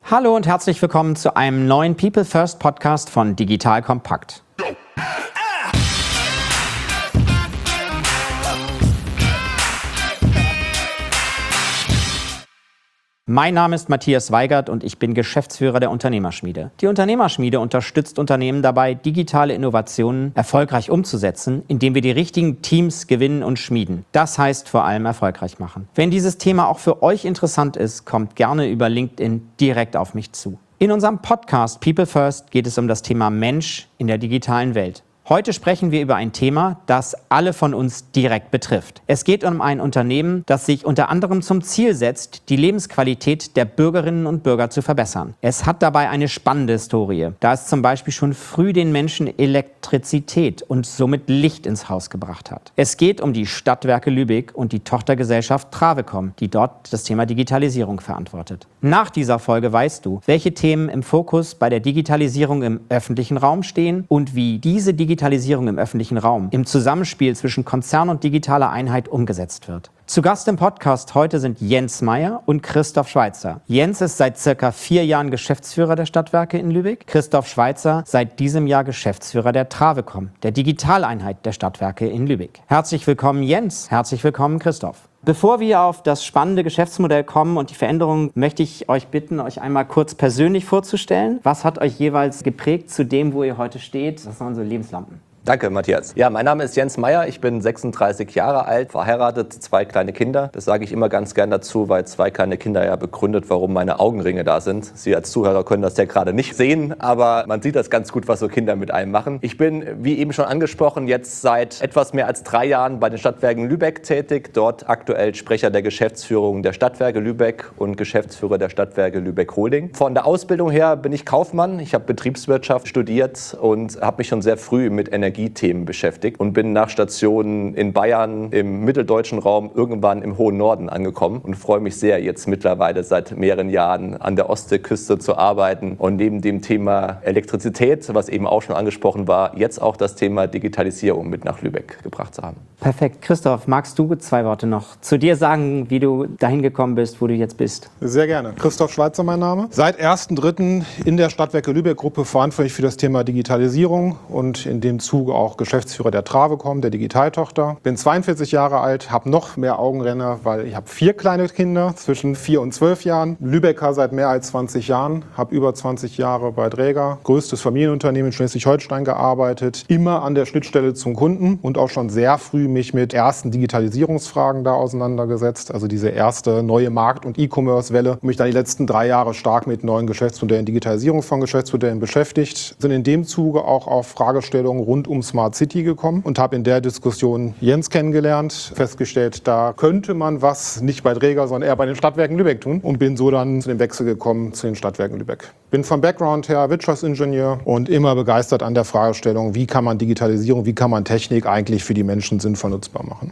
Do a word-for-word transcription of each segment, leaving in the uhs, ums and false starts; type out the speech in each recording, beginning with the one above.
Hallo und herzlich willkommen zu einem neuen People First Podcast von Digital Compact. Mein Name ist Matthias Weigert und ich bin Geschäftsführer der Unternehmerschmiede. Die Unternehmerschmiede unterstützt Unternehmen dabei, digitale Innovationen erfolgreich umzusetzen, indem wir die richtigen Teams gewinnen und schmieden. Das heißt vor allem erfolgreich machen. Wenn dieses Thema auch für euch interessant ist, kommt gerne über LinkedIn direkt auf mich zu. In unserem Podcast People First geht es um das Thema Mensch in der digitalen Welt. Heute sprechen wir über ein Thema, das alle von uns direkt betrifft. Es geht um ein Unternehmen, das sich unter anderem zum Ziel setzt, die Lebensqualität der Bürgerinnen und Bürger zu verbessern. Es hat dabei eine spannende Historie, da es zum Beispiel schon früh den Menschen Elektrizität und somit Licht ins Haus gebracht hat. Es geht um die Stadtwerke Lübeck und die Tochtergesellschaft Travecom, die dort das Thema Digitalisierung verantwortet. Nach dieser Folge weißt du, welche Themen im Fokus bei der Digitalisierung im öffentlichen Raum stehen und wie diese Digitalisierung Digitalisierung im öffentlichen Raum im Zusammenspiel zwischen Konzern und digitaler Einheit umgesetzt wird. Zu Gast im Podcast heute sind Jens Meyer und Christoph Schweitzer. Jens ist seit circa vier Jahren Geschäftsführer der Stadtwerke in Lübeck. Christoph Schweitzer seit diesem Jahr Geschäftsführer der Travecom, der Digitaleinheit der Stadtwerke in Lübeck. Herzlich willkommen Jens, herzlich willkommen Christoph. Bevor wir auf das spannende Geschäftsmodell kommen und die Veränderungen, möchte ich euch bitten, euch einmal kurz persönlich vorzustellen. Was hat euch jeweils geprägt zu dem, wo ihr heute steht? Das sind unsere Lebenslampen. Danke, Matthias. Ja, mein Name ist Jens Meyer, ich bin sechsunddreißig Jahre alt, verheiratet, zwei kleine Kinder. Das sage ich immer ganz gern dazu, weil zwei kleine Kinder ja begründet, warum meine Augenringe da sind. Sie als Zuhörer können das ja gerade nicht sehen, aber man sieht das ganz gut, was so Kinder mit einem machen. Ich bin, wie eben schon angesprochen, jetzt seit etwas mehr als drei Jahren bei den Stadtwerken Lübeck tätig. Dort aktuell Sprecher der Geschäftsführung der Stadtwerke Lübeck und Geschäftsführer der Stadtwerke Lübeck Holding. Von der Ausbildung her bin ich Kaufmann. Ich habe Betriebswirtschaft studiert und habe mich schon sehr früh mit Energie Themen beschäftigt und bin nach Stationen in Bayern, im mitteldeutschen Raum, irgendwann im hohen Norden angekommen und freue mich sehr, jetzt mittlerweile seit mehreren Jahren an der Ostseeküste zu arbeiten und neben dem Thema Elektrizität, was eben auch schon angesprochen war, jetzt auch das Thema Digitalisierung mit nach Lübeck gebracht zu haben. Perfekt. Christoph, magst du zwei Worte noch zu dir sagen, wie du dahin gekommen bist, wo du jetzt bist? Sehr gerne. Christoph Schweitzer mein Name. Seit ersten dritten in der Stadtwerke Lübeck Gruppe verantwortlich für das Thema Digitalisierung und in dem Zuge auch Geschäftsführer der Travecom, der Digitaltochter. Bin zweiundvierzig Jahre alt, habe noch mehr Augenränder, weil ich habe vier kleine Kinder zwischen vier und zwölf Jahren. Lübecker seit mehr als zwanzig Jahren, habe über zwanzig Jahre bei Dräger, größtes Familienunternehmen in Schleswig-Holstein gearbeitet, immer an der Schnittstelle zum Kunden und auch schon sehr früh mich mit ersten Digitalisierungsfragen da auseinandergesetzt, also diese erste neue Markt- und E-Commerce-Welle und mich dann die letzten drei Jahre stark mit neuen Geschäftsmodellen, Digitalisierung von Geschäftsmodellen beschäftigt, sind in dem Zuge auch auf Fragestellungen rund um Smart City gekommen und habe in der Diskussion Jens kennengelernt, festgestellt, da könnte man was nicht bei Dräger, sondern eher bei den Stadtwerken Lübeck tun und bin so dann zu dem Wechsel gekommen zu den Stadtwerken Lübeck. Bin vom Background her Wirtschaftsingenieur und immer begeistert an der Fragestellung, wie kann man Digitalisierung, wie kann man Technik eigentlich für die Menschen sinnvoll nutzbar machen.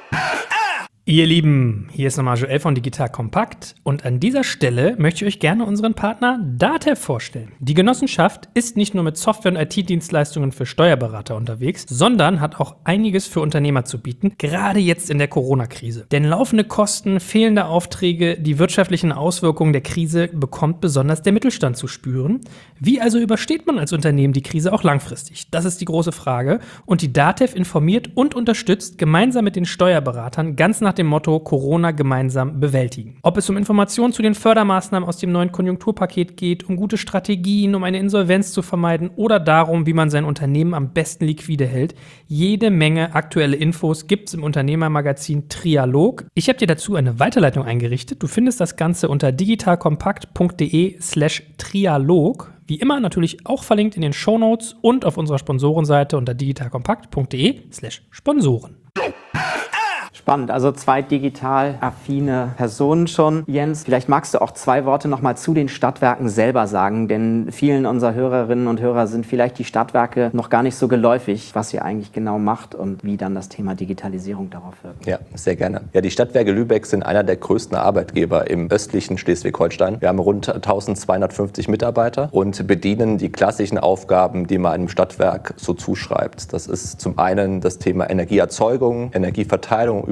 Ihr Lieben, hier ist nochmal Joel von Digital Compact und an dieser Stelle möchte ich euch gerne unseren Partner DATEV vorstellen. Die Genossenschaft ist nicht nur mit Software- und I T-Dienstleistungen für Steuerberater unterwegs, sondern hat auch einiges für Unternehmer zu bieten, gerade jetzt in der Corona-Krise. Denn laufende Kosten, fehlende Aufträge, die wirtschaftlichen Auswirkungen der Krise bekommt besonders der Mittelstand zu spüren. Wie also übersteht man als Unternehmen die Krise auch langfristig? Das ist die große Frage und die DATEV informiert und unterstützt gemeinsam mit den Steuerberatern ganz nach dem Motto Corona gemeinsam bewältigen. Ob es um Informationen zu den Fördermaßnahmen aus dem neuen Konjunkturpaket geht, um gute Strategien, um eine Insolvenz zu vermeiden oder darum, wie man sein Unternehmen am besten liquide hält. Jede Menge aktuelle Infos gibt es im Unternehmermagazin Trialog. Ich habe dir dazu eine Weiterleitung eingerichtet. Du findest das Ganze unter digitalkompakt.de slash Trialog. Wie immer natürlich auch verlinkt in den Shownotes und auf unserer Sponsorenseite unter digitalkompakt.de slash Sponsoren. Spannend, also zwei digital affine Personen schon. Jens, vielleicht magst du auch zwei Worte nochmal zu den Stadtwerken selber sagen, denn vielen unserer Hörerinnen und Hörer sind vielleicht die Stadtwerke noch gar nicht so geläufig, was ihr eigentlich genau macht und wie dann das Thema Digitalisierung darauf wirkt. Ja, sehr gerne. Ja, die Stadtwerke Lübeck sind einer der größten Arbeitgeber im östlichen Schleswig-Holstein. Wir haben rund eintausendzweihundertfünfzig Mitarbeiter und bedienen die klassischen Aufgaben, die man einem Stadtwerk so zuschreibt. Das ist zum einen das Thema Energieerzeugung, Energieverteilung über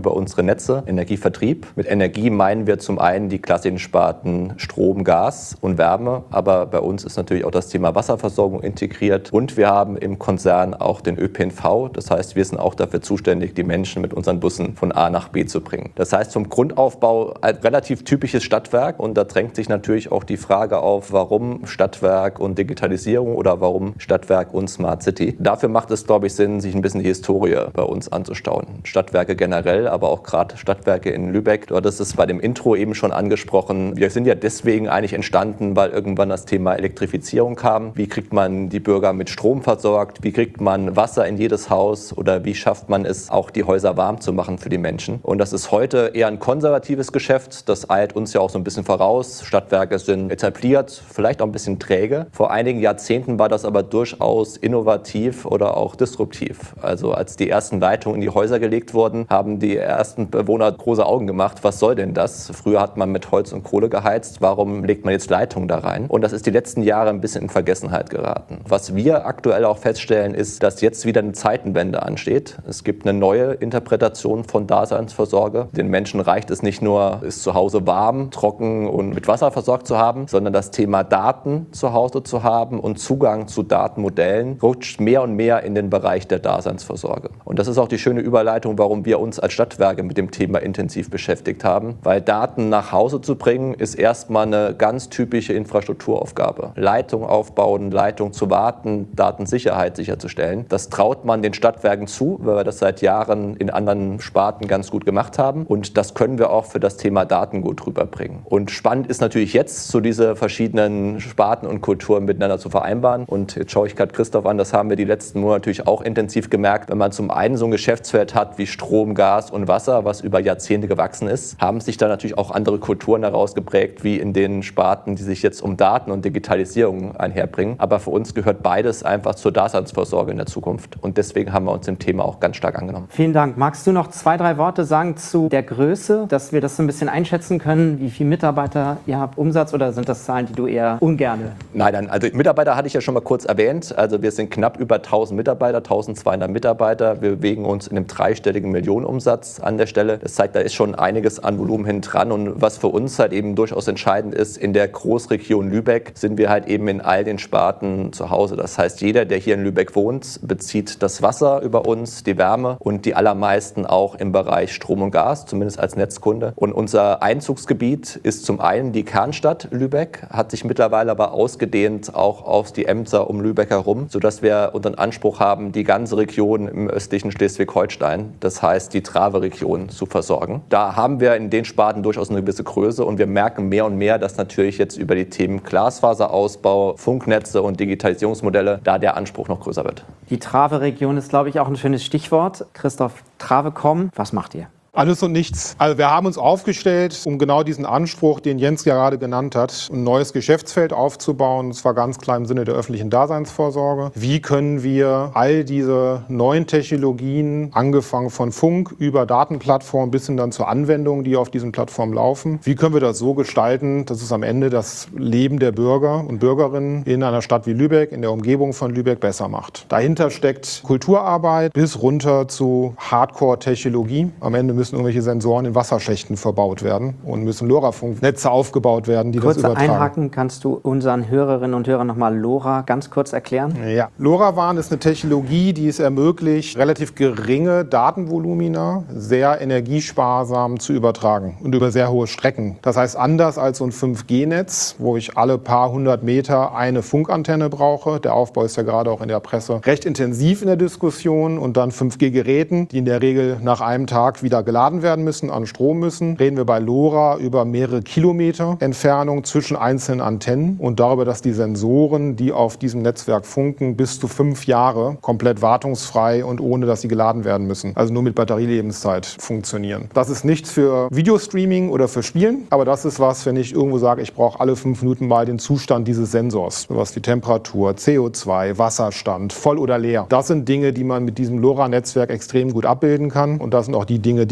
über unsere Netze, Energievertrieb. Mit Energie meinen wir zum einen die klassischen Sparten Strom, Gas und Wärme, aber bei uns ist natürlich auch das Thema Wasserversorgung integriert und wir haben im Konzern auch den Ö P N V. Das heißt, wir sind auch dafür zuständig, die Menschen mit unseren Bussen von A nach B zu bringen. Das heißt, vom Grundaufbau ein relativ typisches Stadtwerk und da drängt sich natürlich auch die Frage auf, warum Stadtwerk und Digitalisierung oder warum Stadtwerk und Smart City. Dafür macht es, glaube ich, Sinn, sich ein bisschen die Historie bei uns anzustauen. Stadtwerke generell, aber auch gerade Stadtwerke in Lübeck. Du hattest es bei dem Intro eben schon angesprochen. Wir sind ja deswegen eigentlich entstanden, weil irgendwann das Thema Elektrifizierung kam. Wie kriegt man die Bürger mit Strom versorgt? Wie kriegt man Wasser in jedes Haus? Oder wie schafft man es, auch die Häuser warm zu machen für die Menschen? Und das ist heute eher ein konservatives Geschäft. Das eilt uns ja auch so ein bisschen voraus. Stadtwerke sind etabliert, vielleicht auch ein bisschen träge. Vor einigen Jahrzehnten war das aber durchaus innovativ oder auch disruptiv. Also als die ersten Leitungen in die Häuser gelegt wurden, haben die ersten Bewohner große Augen gemacht. Was soll denn das? Früher hat man mit Holz und Kohle geheizt. Warum legt man jetzt Leitungen da rein? Und das ist die letzten Jahre ein bisschen in Vergessenheit geraten. Was wir aktuell auch feststellen, ist, dass jetzt wieder eine Zeitenwende ansteht. Es gibt eine neue Interpretation von Daseinsvorsorge. Den Menschen reicht es nicht nur, es zu Hause warm, trocken und mit Wasser versorgt zu haben, sondern das Thema Daten zu Hause zu haben und Zugang zu Datenmodellen rutscht mehr und mehr in den Bereich der Daseinsvorsorge. Und das ist auch die schöne Überleitung, warum wir uns als Stadtwerke mit dem Thema intensiv beschäftigt haben. Weil Daten nach Hause zu bringen, ist erstmal eine ganz typische Infrastrukturaufgabe. Leitung aufbauen, Leitung zu warten, Datensicherheit sicherzustellen. Das traut man den Stadtwerken zu, weil wir das seit Jahren in anderen Sparten ganz gut gemacht haben. Und das können wir auch für das Thema Daten gut rüberbringen. Und spannend ist natürlich jetzt, so diese verschiedenen Sparten und Kulturen miteinander zu vereinbaren. Und jetzt schaue ich gerade Christoph an, das haben wir die letzten Monate natürlich auch intensiv gemerkt. Wenn man zum einen so ein Geschäftsfeld hat wie Strom, Gas und Wasser, was über Jahrzehnte gewachsen ist, haben sich da natürlich auch andere Kulturen herausgeprägt, wie in den Sparten, die sich jetzt um Daten und Digitalisierung einherbringen. Aber für uns gehört beides einfach zur Daseinsvorsorge in der Zukunft. Und deswegen haben wir uns dem Thema auch ganz stark angenommen. Vielen Dank. Magst du noch zwei, drei Worte sagen zu der Größe, dass wir das so ein bisschen einschätzen können, wie viele Mitarbeiter ihr habt, Umsatz, oder sind das Zahlen, die du eher ungerne? Nein, nein, also Mitarbeiter hatte ich ja schon mal kurz erwähnt. Also wir sind knapp über tausend Mitarbeiter, tausendzweihundert Mitarbeiter. Wir bewegen uns in einem dreistelligen Millionenumsatz an der Stelle. Das zeigt, da ist schon einiges an Volumen hin dran. Und was für uns halt eben durchaus entscheidend ist, in der Großregion Lübeck sind wir halt eben in all den Sparten zu Hause. Das heißt, jeder, der hier in Lübeck wohnt, bezieht das Wasser über uns, die Wärme und die allermeisten auch im Bereich Strom und Gas, zumindest als Netzkunde. Und unser Einzugsgebiet ist zum einen die Kernstadt Lübeck, hat sich mittlerweile aber ausgedehnt auch auf die Ämter um Lübeck herum, sodass wir unseren Anspruch haben, die ganze Region im östlichen Schleswig-Holstein, das heißt die Trave-Region, zu versorgen. Da haben wir in den Sparten durchaus eine gewisse Größe und wir merken mehr und mehr, dass natürlich jetzt über die Themen Glasfaserausbau, Funknetze und Digitalisierungsmodelle da der Anspruch noch größer wird. Die Trave-Region ist, glaube ich, auch ein schönes Stichwort. Christoph, Travecom, was macht ihr? Alles und nichts. Also wir haben uns aufgestellt, um genau diesen Anspruch, den Jens ja gerade genannt hat, ein neues Geschäftsfeld aufzubauen. Und zwar ganz klar im Sinne der öffentlichen Daseinsvorsorge. Wie können wir all diese neuen Technologien, angefangen von Funk über Datenplattformen bis hin dann zur Anwendung, die auf diesen Plattformen laufen, wie können wir das so gestalten, dass es am Ende das Leben der Bürger und Bürgerinnen in einer Stadt wie Lübeck, in der Umgebung von Lübeck besser macht. Dahinter steckt Kulturarbeit bis runter zu Hardcore-Technologie. Am Ende müssen müssen irgendwelche Sensoren in Wasserschächten verbaut werden und müssen LoRa-Funknetze aufgebaut werden, die kurz das übertragen. Einhaken, kannst du unseren Hörerinnen und Hörern nochmal LoRa ganz kurz erklären? Ja, LoRaWAN ist eine Technologie, die es ermöglicht, relativ geringe Datenvolumina sehr energiesparsam zu übertragen und über sehr hohe Strecken. Das heißt, anders als so ein fünf G Netz, wo ich alle paar hundert Meter eine Funkantenne brauche, der Aufbau ist ja gerade auch in der Presse recht intensiv in der Diskussion, und dann fünf G Geräten, die in der Regel nach einem Tag wieder geladen werden müssen, an Strom müssen, reden wir bei LoRa über mehrere Kilometer Entfernung zwischen einzelnen Antennen und darüber, dass die Sensoren, die auf diesem Netzwerk funken, bis zu fünf Jahre komplett wartungsfrei und ohne, dass sie geladen werden müssen, also nur mit Batterielebenszeit funktionieren. Das ist nichts für Videostreaming oder für Spielen, aber das ist was, wenn ich irgendwo sage, ich brauche alle fünf Minuten mal den Zustand dieses Sensors, was die Temperatur, C O zwei, Wasserstand, voll oder leer. Das sind Dinge, die man mit diesem LoRa-Netzwerk extrem gut abbilden kann, und das sind auch die Dinge, die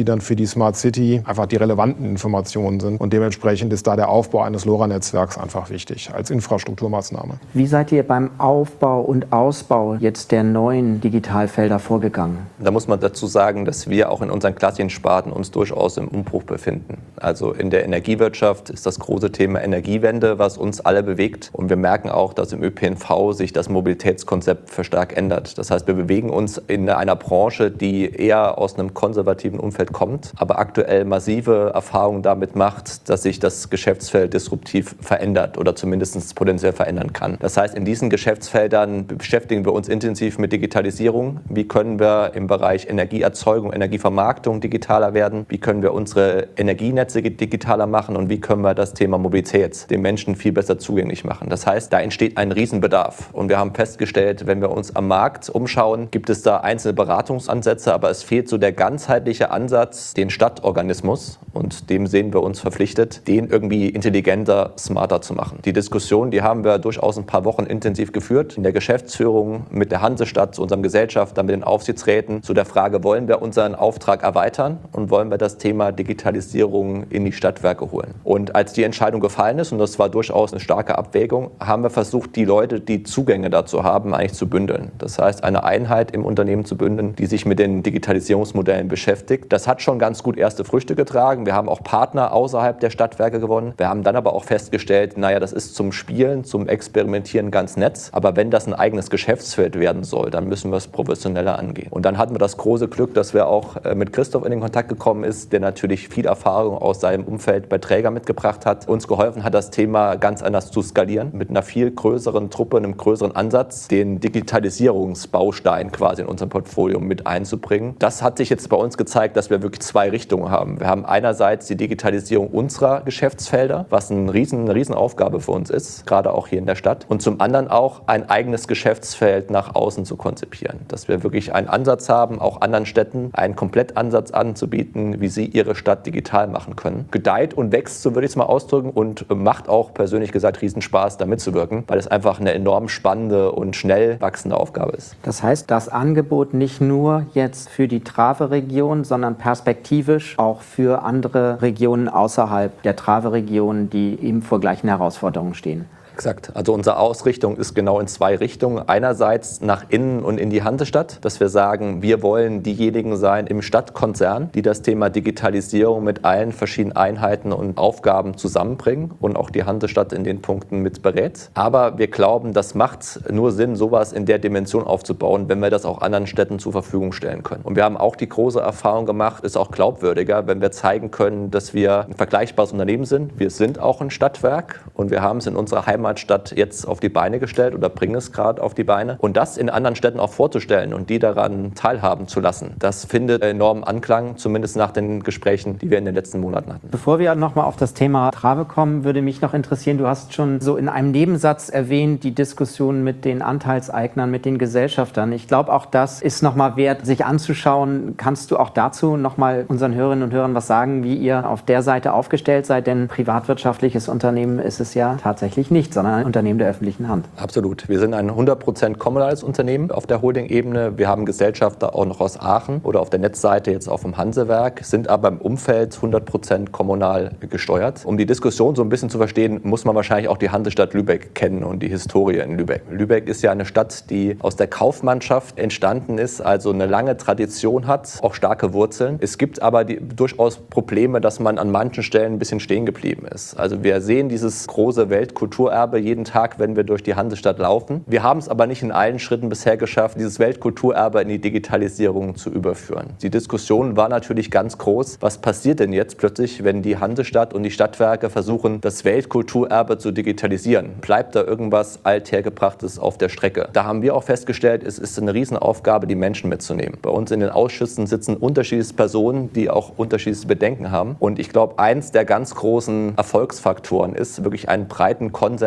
die dann für die Smart City einfach die relevanten Informationen sind. Und dementsprechend ist da der Aufbau eines LoRa-Netzwerks einfach wichtig als Infrastrukturmaßnahme. Wie seid ihr beim Aufbau und Ausbau jetzt der neuen Digitalfelder vorgegangen? Da muss man dazu sagen, dass wir auch in unseren klassischen Sparten uns durchaus im Umbruch befinden. Also in der Energiewirtschaft ist das große Thema Energiewende, was uns alle bewegt. Und wir merken auch, dass im Ö P N V sich das Mobilitätskonzept verstärkt ändert. Das heißt, wir bewegen uns in einer Branche, die eher aus einem konservativen Umfeld kommt, aber aktuell massive Erfahrungen damit macht, dass sich das Geschäftsfeld disruptiv verändert oder zumindest potenziell verändern kann. Das heißt, in diesen Geschäftsfeldern beschäftigen wir uns intensiv mit Digitalisierung. Wie können wir im Bereich Energieerzeugung, Energievermarktung digitaler werden? Wie können wir unsere Energienetze digitaler machen? Und wie können wir das Thema Mobilität den Menschen viel besser zugänglich machen? Das heißt, da entsteht ein Riesenbedarf. Und wir haben festgestellt, wenn wir uns am Markt umschauen, gibt es da einzelne Beratungsansätze, aber es fehlt so der ganzheitliche Ansatz, den Stadtorganismus, und dem sehen wir uns verpflichtet, den irgendwie intelligenter, smarter zu machen. Die Diskussion, die haben wir durchaus ein paar Wochen intensiv geführt, in der Geschäftsführung, mit der Hansestadt, zu unserem Gesellschafter, mit den Aufsichtsräten, zu der Frage, wollen wir unseren Auftrag erweitern und wollen wir das Thema Digitalisierung in die Stadtwerke holen. Und als die Entscheidung gefallen ist, und das war durchaus eine starke Abwägung, haben wir versucht, die Leute, die Zugänge dazu haben, eigentlich zu bündeln. Das heißt, eine Einheit im Unternehmen zu bündeln, die sich mit den Digitalisierungsmodellen beschäftigt. Das hat schon ganz gut erste Früchte getragen. Wir haben auch Partner außerhalb der Stadtwerke gewonnen. Wir haben dann aber auch festgestellt, naja, das ist zum Spielen, zum Experimentieren ganz nett. Aber wenn das ein eigenes Geschäftsfeld werden soll, dann müssen wir es professioneller angehen. Und dann hatten wir das große Glück, dass wir auch mit Christoph in den Kontakt gekommen ist, der natürlich viel Erfahrung aus seinem Umfeld bei Träger mitgebracht hat, uns geholfen hat, das Thema ganz anders zu skalieren, mit einer viel größeren Truppe, einem größeren Ansatz, den Digitalisierungsbaustein quasi in unserem Portfolio mit einzubringen. Das hat sich jetzt bei uns gezeigt, dass wir wirklich zwei Richtungen haben. Wir haben einerseits die Digitalisierung unserer Geschäftsfelder, was ein riesen, eine Riesenaufgabe für uns ist, gerade auch hier in der Stadt. Und zum anderen auch ein eigenes Geschäftsfeld nach außen zu konzipieren. Dass wir wirklich einen Ansatz haben, auch anderen Städten einen Komplettansatz anzubieten, wie sie ihre Stadt digital machen können. Gedeiht und wächst, so würde ich es mal ausdrücken, und macht auch persönlich gesagt Riesenspaß, da mitzuwirken, weil es einfach eine enorm spannende und schnell wachsende Aufgabe ist. Das heißt, das Angebot nicht nur jetzt für die Trave-Region, sondern perspektivisch auch für andere Regionen außerhalb der Trave-Region, die eben vor gleichen Herausforderungen stehen. Exakt. Also unsere Ausrichtung ist genau in zwei Richtungen. Einerseits nach innen und in die Hansestadt, dass wir sagen, wir wollen diejenigen sein im Stadtkonzern, die das Thema Digitalisierung mit allen verschiedenen Einheiten und Aufgaben zusammenbringen und auch die Hansestadt in den Punkten mit berät. Aber wir glauben, das macht nur Sinn, sowas in der Dimension aufzubauen, wenn wir das auch anderen Städten zur Verfügung stellen können. Und wir haben auch die große Erfahrung gemacht, ist auch glaubwürdiger, wenn wir zeigen können, dass wir ein vergleichbares Unternehmen sind. Wir sind auch ein Stadtwerk und wir haben es in unserer Heimat Heimatstadt jetzt auf die Beine gestellt oder bringen es gerade auf die Beine. Und das in anderen Städten auch vorzustellen und die daran teilhaben zu lassen, das findet enormen Anklang, zumindest nach den Gesprächen, die wir in den letzten Monaten hatten. Bevor wir nochmal auf das Thema Trave kommen, würde mich noch interessieren, du hast schon so in einem Nebensatz erwähnt, die Diskussion mit den Anteilseignern, mit den Gesellschaftern. Ich glaube, auch das ist nochmal wert, sich anzuschauen. Kannst du auch dazu nochmal unseren Hörerinnen und Hörern was sagen, wie ihr auf der Seite aufgestellt seid? Denn privatwirtschaftliches Unternehmen ist es ja tatsächlich nicht, sondern ein Unternehmen der öffentlichen Hand. Absolut. Wir sind ein hundert Prozent kommunales Unternehmen auf der Holding-Ebene. Wir haben Gesellschafter auch noch aus Aachen oder auf der Netzseite jetzt auch vom Hansewerk, sind aber im Umfeld hundert Prozent kommunal gesteuert. Um die Diskussion so ein bisschen zu verstehen, muss man wahrscheinlich auch die Hansestadt Lübeck kennen und die Historie in Lübeck. Lübeck ist ja eine Stadt, die aus der Kaufmannschaft entstanden ist, also eine lange Tradition hat, auch starke Wurzeln. Es gibt aber die, durchaus Probleme, dass man an manchen Stellen ein bisschen stehen geblieben ist. Also wir sehen dieses große Weltkulturerbe jeden Tag, wenn wir durch die Hansestadt laufen. Wir haben es aber nicht in allen Schritten bisher geschafft, dieses Weltkulturerbe in die Digitalisierung zu überführen. Die Diskussion war natürlich ganz groß. Was passiert denn jetzt plötzlich, wenn die Hansestadt und die Stadtwerke versuchen, das Weltkulturerbe zu digitalisieren? Bleibt da irgendwas Althergebrachtes auf der Strecke? Da haben wir auch festgestellt, es ist eine Riesenaufgabe, die Menschen mitzunehmen. Bei uns in den Ausschüssen sitzen unterschiedliche Personen, die auch unterschiedliche Bedenken haben. Und ich glaube, eins der ganz großen Erfolgsfaktoren ist, wirklich einen breiten Konsens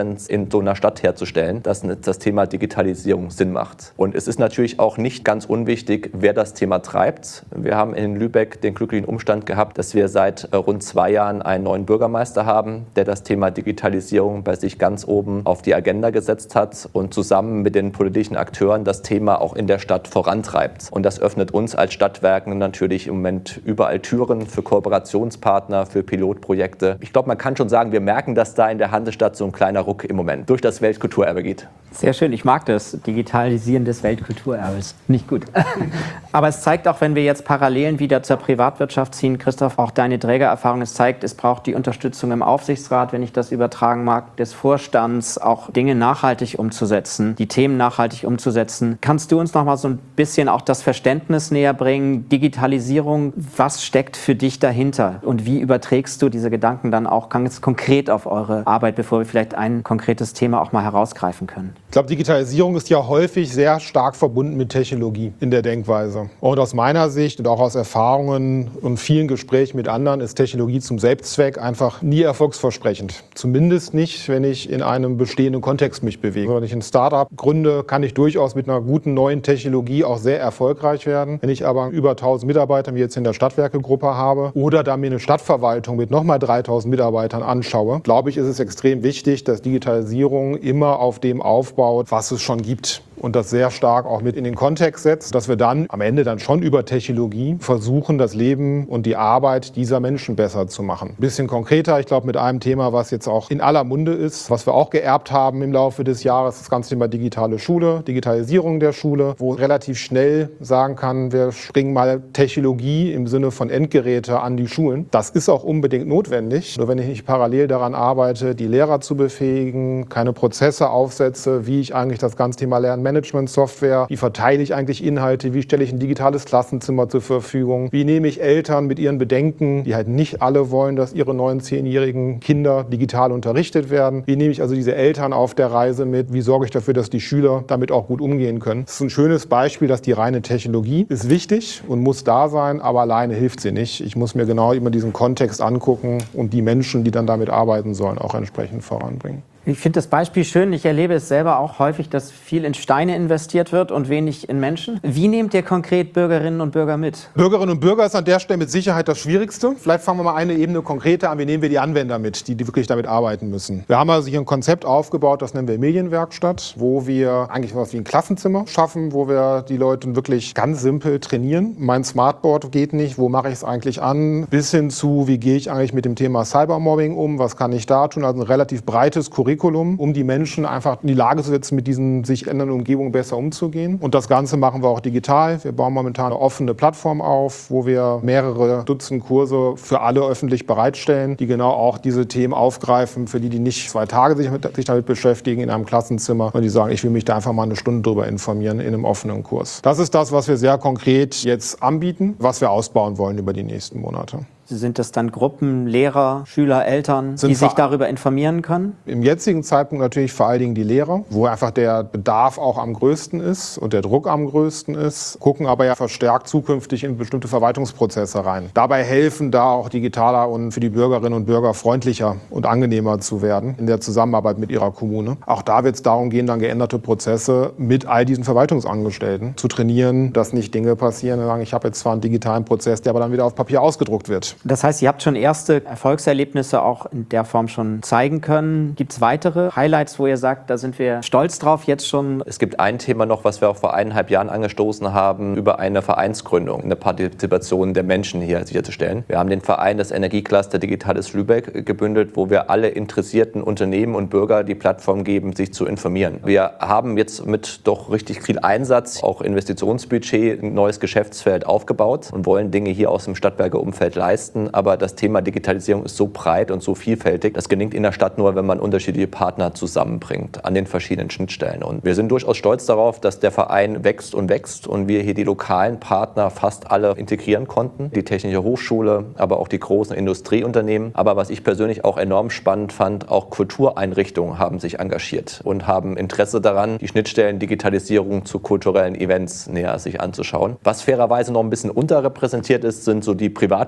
Konsens in so einer Stadt herzustellen, dass das Thema Digitalisierung Sinn macht. Und es ist natürlich auch nicht ganz unwichtig, wer das Thema treibt. Wir haben in Lübeck den glücklichen Umstand gehabt, dass wir seit rund zwei Jahren einen neuen Bürgermeister haben, der das Thema Digitalisierung bei sich ganz oben auf die Agenda gesetzt hat und zusammen mit den politischen Akteuren das Thema auch in der Stadt vorantreibt. Und das öffnet uns als Stadtwerken natürlich im Moment überall Türen für Kooperationspartner, für Pilotprojekte. Ich glaube, man kann schon sagen, wir merken, dass da in der Hansestadt so ein kleiner Ruck im Moment durch das Weltkulturerbe geht. Sehr schön, ich mag das Digitalisieren des Weltkulturerbes. Nicht gut. Aber es zeigt auch, wenn wir jetzt Parallelen wieder zur Privatwirtschaft ziehen, Christoph, auch deine Trägererfahrung, es zeigt, es braucht die Unterstützung im Aufsichtsrat, wenn ich das übertragen mag, des Vorstands, auch Dinge nachhaltig umzusetzen, die Themen nachhaltig umzusetzen. Kannst du uns noch mal so ein bisschen auch das Verständnis näher bringen? Digitalisierung, was steckt für dich dahinter? Und wie überträgst du diese Gedanken dann auch ganz konkret auf eure Arbeit, bevor wir vielleicht ein konkretes Thema auch mal herausgreifen können? Ich glaube, Digitalisierung ist ja häufig sehr stark verbunden mit Technologie in der Denkweise. Und aus meiner Sicht und auch aus Erfahrungen und vielen Gesprächen mit anderen ist Technologie zum Selbstzweck einfach nie erfolgsversprechend. Zumindest nicht, wenn ich in einem bestehenden Kontext mich bewege. Wenn ich ein Startup gründe, kann ich durchaus mit einer guten neuen Technologie auch sehr erfolgreich werden. Wenn ich aber über tausend Mitarbeiter, wie jetzt in der Stadtwerke-Gruppe habe, oder da mir eine Stadtverwaltung mit nochmal dreitausend Mitarbeitern anschaue, glaube ich, ist es extrem wichtig, dass Digitalisierung immer auf dem aufbaut, was es schon gibt. Und das sehr stark auch mit in den Kontext setzt, dass wir dann am Ende dann schon über Technologie versuchen, das Leben und die Arbeit dieser Menschen besser zu machen. Ein bisschen konkreter, ich glaube, mit einem Thema, was jetzt auch in aller Munde ist, was wir auch geerbt haben im Laufe des Jahres, das ganze Thema digitale Schule, Digitalisierung der Schule, wo relativ schnell sagen kann, wir bringen mal Technologie im Sinne von Endgeräte an die Schulen. Das ist auch unbedingt notwendig. Nur wenn ich nicht parallel daran arbeite, die Lehrer zu befähigen, keine Prozesse aufsetze, wie ich eigentlich das ganze Thema Lernen Management-Software, wie verteile ich eigentlich Inhalte, wie stelle ich ein digitales Klassenzimmer zur Verfügung, wie nehme ich Eltern mit ihren Bedenken, die halt nicht alle wollen, dass ihre neun-, zehnjährigen Kinder digital unterrichtet werden, wie nehme ich also diese Eltern auf der Reise mit, wie sorge ich dafür, dass die Schüler damit auch gut umgehen können. Das ist ein schönes Beispiel, dass die reine Technologie ist wichtig und muss da sein, aber alleine hilft sie nicht. Ich muss mir genau immer diesen Kontext angucken und die Menschen, die dann damit arbeiten sollen, auch entsprechend voranbringen. Ich finde das Beispiel schön. Ich erlebe es selber auch häufig, dass viel in Steine investiert wird und wenig in Menschen. Wie nehmt ihr konkret Bürgerinnen und Bürger mit? Bürgerinnen und Bürger ist an der Stelle mit Sicherheit das Schwierigste. Vielleicht fangen wir mal eine Ebene konkreter an. Wie nehmen wir die Anwender mit, die, die wirklich damit arbeiten müssen? Wir haben also hier ein Konzept aufgebaut, das nennen wir Medienwerkstatt, wo wir eigentlich was wie ein Klassenzimmer schaffen, wo wir die Leute wirklich ganz simpel trainieren. Mein Smartboard geht nicht, wo mache ich es eigentlich an? Bis hin zu, wie gehe ich eigentlich mit dem Thema Cybermobbing um? Was kann ich da tun? Also ein relativ breites Curriculum, um die Menschen einfach in die Lage zu setzen, mit diesen sich ändernden Umgebungen besser umzugehen. Und das Ganze machen wir auch digital. Wir bauen momentan eine offene Plattform auf, wo wir mehrere Dutzend Kurse für alle öffentlich bereitstellen, die genau auch diese Themen aufgreifen, für die, die nicht zwei Tage sich, mit, sich damit beschäftigen in einem Klassenzimmer, und die sagen, ich will mich da einfach mal eine Stunde drüber informieren in einem offenen Kurs. Das ist das, was wir sehr konkret jetzt anbieten, was wir ausbauen wollen über die nächsten Monate. Sind das dann Gruppen, Lehrer, Schüler, Eltern, Sind die sich darüber informieren können? Im jetzigen Zeitpunkt natürlich vor allen Dingen die Lehrer, wo einfach der Bedarf auch am größten ist und der Druck am größten ist, gucken aber ja verstärkt zukünftig in bestimmte Verwaltungsprozesse rein. Dabei helfen, da auch digitaler und für die Bürgerinnen und Bürger freundlicher und angenehmer zu werden in der Zusammenarbeit mit ihrer Kommune. Auch da wird es darum gehen, dann geänderte Prozesse mit all diesen Verwaltungsangestellten zu trainieren, dass nicht Dinge passieren, sagen, ich habe jetzt zwar einen digitalen Prozess, der aber dann wieder auf Papier ausgedruckt wird. Das heißt, ihr habt schon erste Erfolgserlebnisse auch in der Form schon zeigen können. Gibt es weitere Highlights, wo ihr sagt, da sind wir stolz drauf jetzt schon? Es gibt ein Thema noch, was wir auch vor eineinhalb Jahren angestoßen haben, über eine Vereinsgründung, eine Partizipation der Menschen hier sicherzustellen. Wir haben den Verein, das Energiecluster Digitales Lübeck, gebündelt, wo wir alle interessierten Unternehmen und Bürger die Plattform geben, sich zu informieren. Wir haben jetzt mit doch richtig viel Einsatz, auch Investitionsbudget, ein neues Geschäftsfeld aufgebaut und wollen Dinge hier aus dem Stadtwerke Umfeld leisten. Aber das Thema Digitalisierung ist so breit und so vielfältig, das gelingt in der Stadt nur, wenn man unterschiedliche Partner zusammenbringt an den verschiedenen Schnittstellen. Und wir sind durchaus stolz darauf, dass der Verein wächst und wächst und wir hier die lokalen Partner fast alle integrieren konnten. Die Technische Hochschule, aber auch die großen Industrieunternehmen. Aber was ich persönlich auch enorm spannend fand, auch Kultureinrichtungen haben sich engagiert und haben Interesse daran, die Schnittstellen Digitalisierung zu kulturellen Events näher sich anzuschauen. Was fairerweise noch ein bisschen unterrepräsentiert ist, sind so die Privatbürger.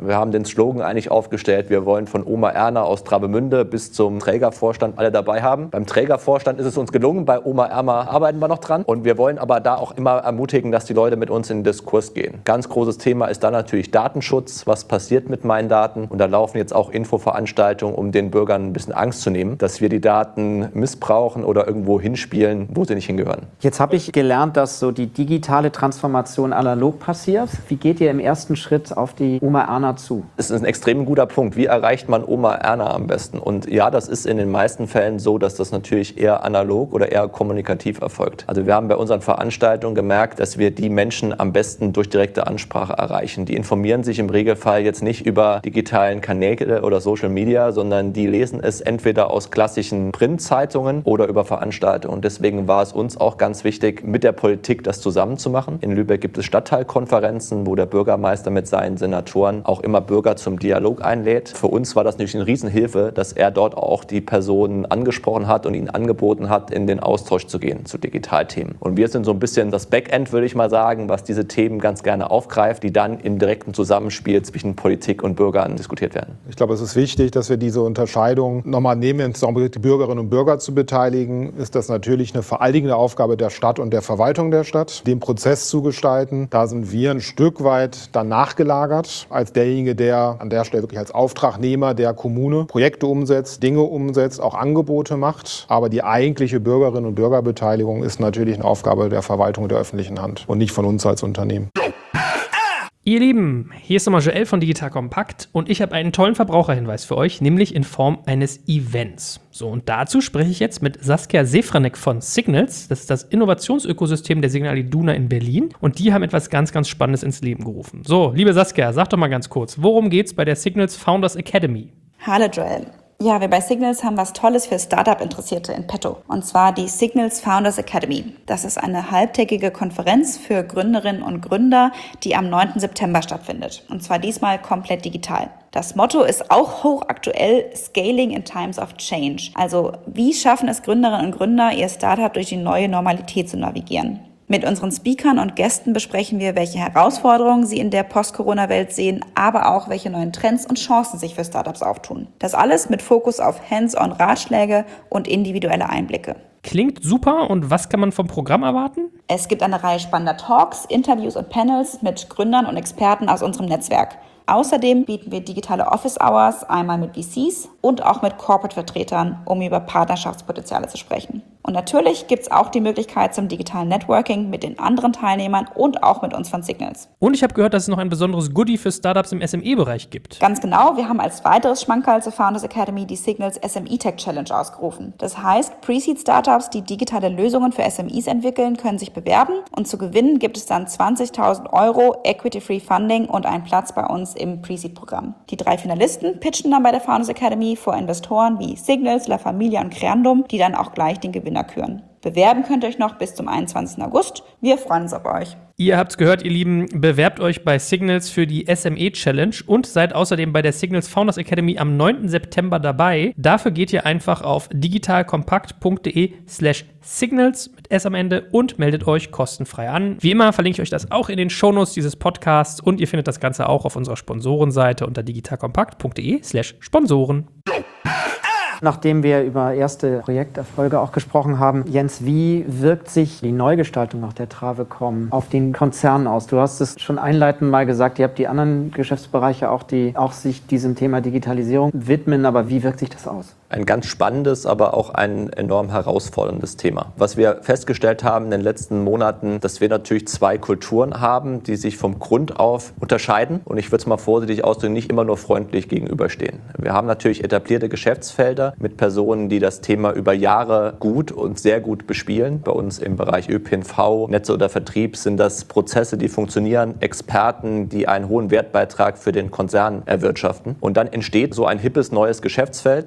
Wir haben den Slogan eigentlich aufgestellt, wir wollen von Oma Erna aus Travemünde bis zum Trägervorstand alle dabei haben. Beim Trägervorstand ist es uns gelungen, bei Oma Erna arbeiten wir noch dran. Und wir wollen aber da auch immer ermutigen, dass die Leute mit uns in den Diskurs gehen. Ganz großes Thema ist dann natürlich Datenschutz. Was passiert mit meinen Daten? Und da laufen jetzt auch Infoveranstaltungen, um den Bürgern ein bisschen Angst zu nehmen, dass wir die Daten missbrauchen oder irgendwo hinspielen, wo sie nicht hingehören. Jetzt habe ich gelernt, dass so die digitale Transformation analog passiert. Wie geht ihr im ersten Schritt auf die Oma Erna zu? Das ist ein extrem guter Punkt. Wie erreicht man Oma Erna am besten? Und ja, das ist in den meisten Fällen so, dass das natürlich eher analog oder eher kommunikativ erfolgt. Also wir haben bei unseren Veranstaltungen gemerkt, dass wir die Menschen am besten durch direkte Ansprache erreichen. Die informieren sich im Regelfall jetzt nicht über digitalen Kanäle oder Social Media, sondern die lesen es entweder aus klassischen Printzeitungen oder über Veranstaltungen. Und deswegen war es uns auch ganz wichtig, mit der Politik das zusammenzumachen. In Lübeck gibt es Stadtteilkonferenzen, wo der Bürgermeister mit seinen Senatoren auch immer Bürger zum Dialog einlädt. Für uns war das natürlich eine Riesenhilfe, dass er dort auch die Personen angesprochen hat und ihnen angeboten hat, in den Austausch zu gehen zu Digitalthemen. Und wir sind so ein bisschen das Backend, würde ich mal sagen, was diese Themen ganz gerne aufgreift, die dann im direkten Zusammenspiel zwischen Politik und Bürgern diskutiert werden. Ich glaube, es ist wichtig, dass wir diese Unterscheidung nochmal nehmen, wenn es darum geht, die Bürgerinnen und Bürger zu beteiligen, ist das natürlich eine veraldigende Aufgabe der Stadt und der Verwaltung der Stadt, den Prozess zu gestalten. Da sind wir ein Stück weit dann nachgelagert, als derjenige, der an der Stelle wirklich als Auftragnehmer der Kommune Projekte umsetzt, Dinge umsetzt, auch Angebote macht. Aber die eigentliche Bürgerinnen und Bürgerbeteiligung ist natürlich eine Aufgabe der Verwaltung der öffentlichen Hand und nicht von uns als Unternehmen. Ihr Lieben, hier ist nochmal Joel von Digital Compact und ich habe einen tollen Verbraucherhinweis für euch, nämlich in Form eines Events. So, und dazu spreche ich jetzt mit Saskia Sefranek von Signals. Das ist das Innovationsökosystem der Signal Iduna in Berlin und die haben etwas ganz, ganz Spannendes ins Leben gerufen. So, liebe Saskia, sag doch mal ganz kurz, worum geht's bei der Signals Founders Academy? Hallo Joel. Ja, wir bei Signals haben was Tolles für Startup-Interessierte in petto. Und zwar die Signals Founders Academy. Das ist eine halbtägige Konferenz für Gründerinnen und Gründer, die am neunten September stattfindet. Und zwar diesmal komplett digital. Das Motto ist auch hochaktuell: Scaling in Times of Change. Also, wie schaffen es Gründerinnen und Gründer, ihr Startup durch die neue Normalität zu navigieren? Mit unseren Speakern und Gästen besprechen wir, welche Herausforderungen sie in der Post-Corona-Welt sehen, aber auch welche neuen Trends und Chancen sich für Startups auftun. Das alles mit Fokus auf Hands-on-Ratschläge und individuelle Einblicke. Klingt super, und was kann man vom Programm erwarten? Es gibt eine Reihe spannender Talks, Interviews und Panels mit Gründern und Experten aus unserem Netzwerk. Außerdem bieten wir digitale Office Hours, einmal mit V Cs und auch mit Corporate-Vertretern, um über Partnerschaftspotenziale zu sprechen. Und natürlich gibt es auch die Möglichkeit zum digitalen Networking mit den anderen Teilnehmern und auch mit uns von Signals. Und ich habe gehört, dass es noch ein besonderes Goodie für Startups im S M E-Bereich gibt. Ganz genau, wir haben als weiteres Schmankerl zur Founders Academy die Signals S M E Tech Challenge ausgerufen. Das heißt, Pre-Seed-Startups, die digitale Lösungen für S M Es entwickeln, können sich bewerben, und zu gewinnen gibt es dann zwanzigtausend Euro Equity-Free Funding und einen Platz bei uns im Pre-Seed-Programm. Die drei Finalisten pitchen dann bei der Founders Academy vor Investoren wie Signals, La Familia und Creandum, die dann auch gleich den Gewinner küren. Bewerben könnt ihr euch noch bis zum einundzwanzigsten August. Wir freuen uns auf euch. Ihr habt's gehört, ihr Lieben, bewerbt euch bei Signals für die S M E-Challenge und seid außerdem bei der Signals Founders Academy am neunten September dabei. Dafür geht ihr einfach auf digitalkompakt.de slash signals mit S am Ende und meldet euch kostenfrei an. Wie immer verlinke ich euch das auch in den Shownotes dieses Podcasts, und ihr findet das Ganze auch auf unserer Sponsorenseite unter digitalkompakt.de slash Sponsoren. Nachdem wir über erste Projekterfolge auch gesprochen haben, Jens, wie wirkt sich die Neugestaltung nach der Travecom auf den Konzern aus? Du hast es schon einleitend mal gesagt, ihr habt die anderen Geschäftsbereiche auch, die auch sich diesem Thema Digitalisierung widmen, aber wie wirkt sich das aus? Ein ganz spannendes, aber auch ein enorm herausforderndes Thema. Was wir festgestellt haben in den letzten Monaten, dass wir natürlich zwei Kulturen haben, die sich vom Grund auf unterscheiden. Und ich würde es mal vorsichtig ausdrücken, nicht immer nur freundlich gegenüberstehen. Wir haben natürlich etablierte Geschäftsfelder mit Personen, die das Thema über Jahre gut und sehr gut bespielen. Bei uns im Bereich Ö P N V, Netze oder Vertrieb sind das Prozesse, die funktionieren, Experten, die einen hohen Wertbeitrag für den Konzern erwirtschaften. Und dann entsteht so ein hippes neues Geschäftsfeld, das kriegt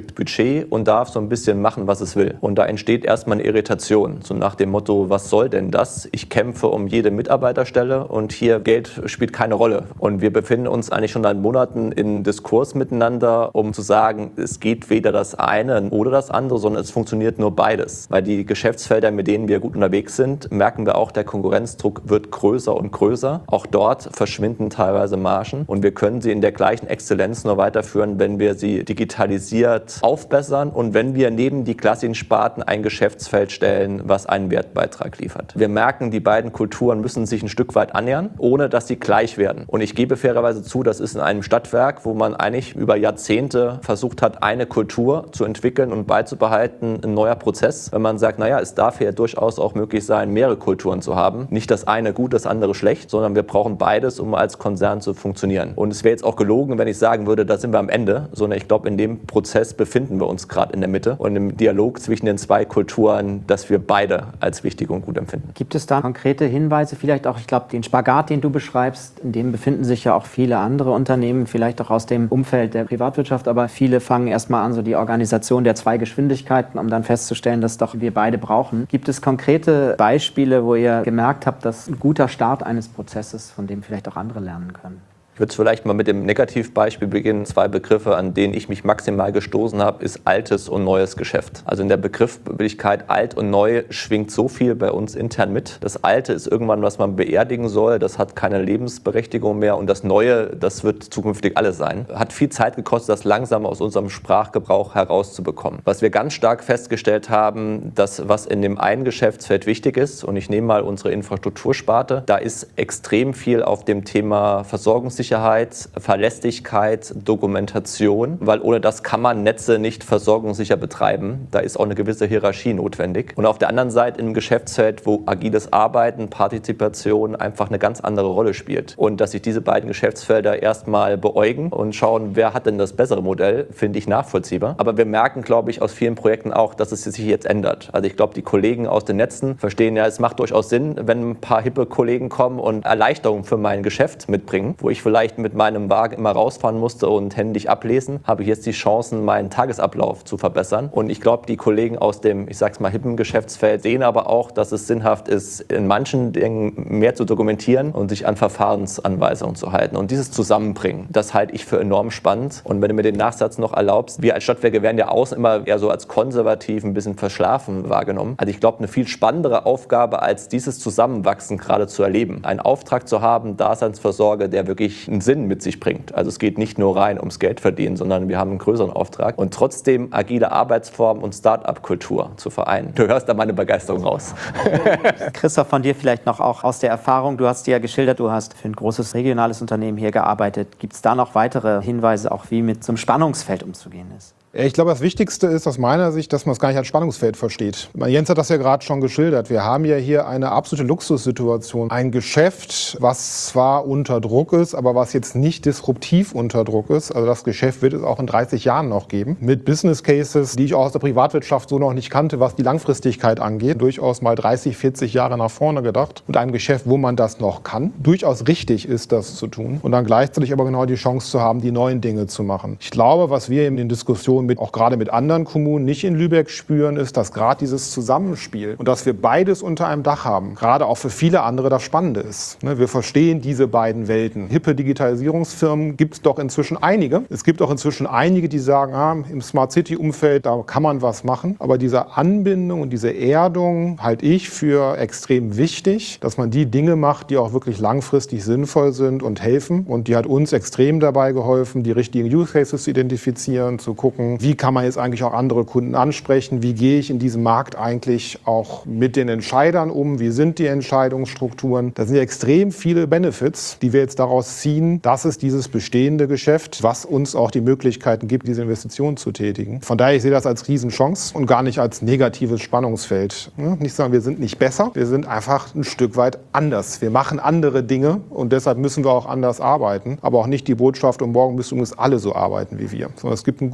kriegt Budget und darf so ein bisschen machen, was es will. Und da entsteht erstmal eine Irritation, so nach dem Motto, was soll denn das? Ich kämpfe um jede Mitarbeiterstelle und hier Geld spielt keine Rolle. Und wir befinden uns eigentlich schon seit Monaten in Diskurs miteinander, um zu sagen, es geht weder das eine oder das andere, sondern es funktioniert nur beides. Weil die Geschäftsfelder, mit denen wir gut unterwegs sind, merken wir auch, der Konkurrenzdruck wird größer und größer. Auch dort verschwinden teilweise Margen und wir können sie in der gleichen Exzellenz nur weiterführen, wenn wir sie digitalisiert aufbessern und wenn wir neben die klassischen Sparten ein Geschäftsfeld stellen, was einen Wertbeitrag liefert. Wir merken, die beiden Kulturen müssen sich ein Stück weit annähern, ohne dass sie gleich werden. Und ich gebe fairerweise zu, das ist in einem Stadtwerk, wo man eigentlich über Jahrzehnte versucht hat, eine Kultur zu entwickeln und beizubehalten, ein neuer Prozess. Wenn man sagt, naja, es darf ja durchaus auch möglich sein, mehrere Kulturen zu haben. Nicht das eine gut, das andere schlecht, sondern wir brauchen beides, um als Konzern zu funktionieren. Und es wäre jetzt auch gelogen, wenn ich sagen würde, da sind wir am Ende, sondern ich glaube, in dem Prozess befinden wir uns gerade in der Mitte und im Dialog zwischen den zwei Kulturen, dass wir beide als wichtig und gut empfinden. Gibt es da konkrete Hinweise, vielleicht auch, ich glaube, den Spagat, den du beschreibst, in dem befinden sich ja auch viele andere Unternehmen, vielleicht auch aus dem Umfeld der Privatwirtschaft, aber viele fangen erstmal an, so die Organisation der zwei Geschwindigkeiten, um dann festzustellen, dass doch wir beide brauchen. Gibt es konkrete Beispiele, wo ihr gemerkt habt, dass ein guter Start eines Prozesses, von dem vielleicht auch andere lernen können? Ich würde vielleicht mal mit dem Negativbeispiel beginnen. Zwei Begriffe, an denen ich mich maximal gestoßen habe, ist altes und neues Geschäft. Also in der Begrifflichkeit alt und neu schwingt so viel bei uns intern mit. Das Alte ist irgendwann, was man beerdigen soll. Das hat keine Lebensberechtigung mehr. Und das Neue, das wird zukünftig alles sein. Hat viel Zeit gekostet, das langsam aus unserem Sprachgebrauch herauszubekommen. Was wir ganz stark festgestellt haben, dass was in dem einen Geschäftsfeld wichtig ist, und ich nehme mal unsere Infrastruktursparte, da ist extrem viel auf dem Thema Versorgungssicherheit, Sicherheit, Verlässlichkeit, Dokumentation, weil ohne das kann man Netze nicht versorgungssicher betreiben. Da ist auch eine gewisse Hierarchie notwendig. Und auf der anderen Seite im Geschäftsfeld, wo agiles Arbeiten, Partizipation einfach eine ganz andere Rolle spielt. Und dass sich diese beiden Geschäftsfelder erstmal beäugen und schauen, wer hat denn das bessere Modell, finde ich nachvollziehbar. Aber wir merken, glaube ich, aus vielen Projekten auch, dass es sich jetzt ändert. Also ich glaube, die Kollegen aus den Netzen verstehen ja, es macht durchaus Sinn, wenn ein paar hippe Kollegen kommen und Erleichterung für mein Geschäft mitbringen, wo ich vielleicht mit meinem Wagen immer rausfahren musste und händisch ablesen, habe ich jetzt die Chancen, meinen Tagesablauf zu verbessern. Und ich glaube, die Kollegen aus dem, ich sag's mal, hippen Geschäftsfeld sehen aber auch, dass es sinnhaft ist, in manchen Dingen mehr zu dokumentieren und sich an Verfahrensanweisungen zu halten. Und dieses Zusammenbringen, das halte ich für enorm spannend. Und wenn du mir den Nachsatz noch erlaubst, wir als Stadtwerke werden ja außen immer eher so als konservativ, ein bisschen verschlafen wahrgenommen. Also ich glaube, eine viel spannendere Aufgabe, als dieses Zusammenwachsen gerade zu erleben. Einen Auftrag zu haben, Daseinsvorsorge, der wirklich einen Sinn mit sich bringt. Also es geht nicht nur rein ums Geld verdienen, sondern wir haben einen größeren Auftrag und trotzdem agile Arbeitsformen und Start-up-Kultur zu vereinen. Du hörst da meine Begeisterung raus. Christoph, von dir vielleicht noch auch aus der Erfahrung, du hast dir ja geschildert, du hast für ein großes regionales Unternehmen hier gearbeitet. Gibt es da noch weitere Hinweise, auch wie mit so einem Spannungsfeld umzugehen ist? Ich glaube, das Wichtigste ist aus meiner Sicht, dass man es gar nicht als Spannungsfeld versteht. Jens hat das ja gerade schon geschildert. Wir haben ja hier eine absolute Luxussituation. Ein Geschäft, was zwar unter Druck ist, aber was jetzt nicht disruptiv unter Druck ist. Also das Geschäft wird es auch in dreißig Jahren noch geben. Mit Business Cases, die ich auch aus der Privatwirtschaft so noch nicht kannte, was die Langfristigkeit angeht. Durchaus mal dreißig, vierzig Jahre nach vorne gedacht. Und ein Geschäft, wo man das noch kann. Durchaus richtig ist, das zu tun. Und dann gleichzeitig aber genau die Chance zu haben, die neuen Dinge zu machen. Ich glaube, was wir in den Diskussionen mit, auch gerade mit anderen Kommunen nicht in Lübeck spüren, ist, dass gerade dieses Zusammenspiel und dass wir beides unter einem Dach haben, gerade auch für viele andere das Spannende ist. Wir verstehen diese beiden Welten. Hippe Digitalisierungsfirmen gibt es doch inzwischen einige. Es gibt auch inzwischen einige, die sagen, ah, im Smart City-Umfeld, da kann man was machen. Aber diese Anbindung und diese Erdung halte ich für extrem wichtig, dass man die Dinge macht, die auch wirklich langfristig sinnvoll sind und helfen. Und die hat uns extrem dabei geholfen, die richtigen Use Cases zu identifizieren, zu gucken, wie kann man jetzt eigentlich auch andere Kunden ansprechen, wie gehe ich in diesem Markt eigentlich auch mit den Entscheidern um, wie sind die Entscheidungsstrukturen. Da sind ja extrem viele Benefits, die wir jetzt daraus ziehen, dass es dieses bestehende Geschäft, was uns auch die Möglichkeiten gibt, diese Investitionen zu tätigen. Von daher, ich sehe das als Riesenchance und gar nicht als negatives Spannungsfeld. Nicht sagen, wir sind nicht besser, wir sind einfach ein Stück weit anders. Wir machen andere Dinge und deshalb müssen wir auch anders arbeiten, aber auch nicht die Botschaft, und morgen müssen übrigens alle so arbeiten wie wir. Sondern es gibt einen guten Grund